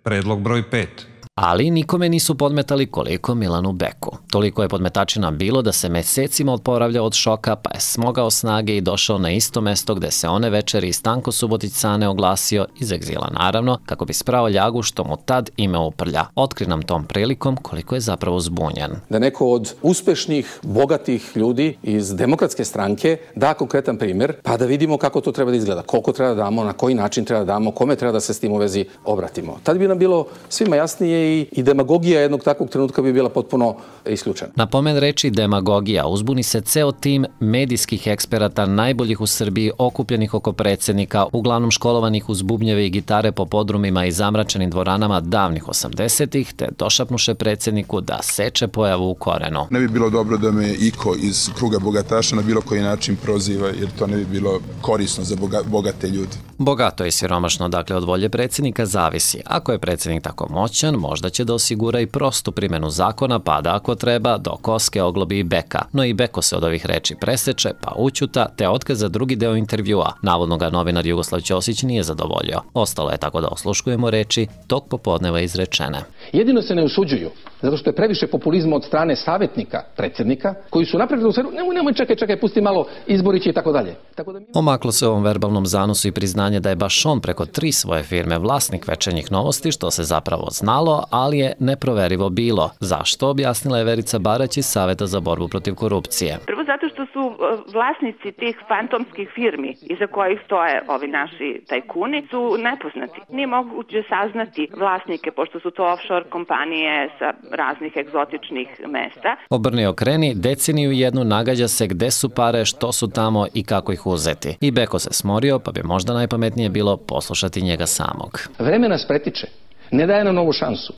Predlog broj 5. Ali nikome nisu podmetali koliko Milanu Beku. Toliko je podmetačina bilo da se mesecima oporavljao od šoka, pa je smogao snage i došao na isto mesto gde se one večeri Stanko Subotić Cane oglasio iz egzila, naravno, kako bi sprao ljagu što mu tad ime uprlja. Otkri nam tom prilikom koliko je zapravo zbunjen. Da neko od uspešnih, bogatih ljudi iz Demokratske stranke da konkretan primjer, pa da vidimo kako to treba da izgleda, koliko treba da damo, na koji način treba da damo, kome treba da se s tim u vezi obratimo. Tad bi nam bilo svima jasnije i demagogija jednog takvog trenutka bi bila potpuno isključena. Na pomen reči demagogija uzbuni se ceo tim medijskih eksperata najboljih u Srbiji okupljenih oko predsjednika, uglavnom školovanih uz bubnjeve i gitare po podrumima i zamračenim dvoranama davnih 80-ih, te došapnuše predsjedniku da seče pojavu u korenu. Ne bi bilo dobro da me iko iz kruga bogataša na bilo koji način proziva, jer to ne bi bilo korisno za bogate ljude. Bogato i siromašno, dakle, od volje predsjednika zavisi. Ako je predsjednik tako moćan, možda će da osigura i prostu primjenu zakona, pa da ako treba, do koske oglobi i Beka. No i Beko se od ovih reči preseče, pa ućuta, te otkaz za drugi deo intervjua. Navodno ga novinar Jugoslav Ćosić nije zadovoljio. Ostalo je tako da osluškujemo reči tog popodneva izrečene. Jedino se ne usuđuju, zato što je previše populizma od strane savjetnika predsjednika, koji su napravili u seru, nemoj čekaj, pusti malo, izbori će i tako dalje. Omaklo se ovom verbalnom zanosu i priznanje da je baš on preko 3 svoje firme vlasnik Večernjih novosti, što se zapravo znalo, ali je neproverivo bilo. Zašto, objasnila je Verica Barać iz Saveta za borbu protiv korupcije. Prvo zato što su vlasnici tih fantomskih firmi iza kojih stoje ovi naši tajkuni su nepoznati. Nije moguće saznati vlasnike, pošto su to offshore kompanije sa raznih egzotičnih mesta. Obrni okreni, deceniju jednu nagađa se gde su pare, što su tamo i kako ih uzeti. I Beko se smorio, pa bi možda najpametnije bilo poslušati njega samog. Vreme nas pretiče. Ne daje nam novu šansu.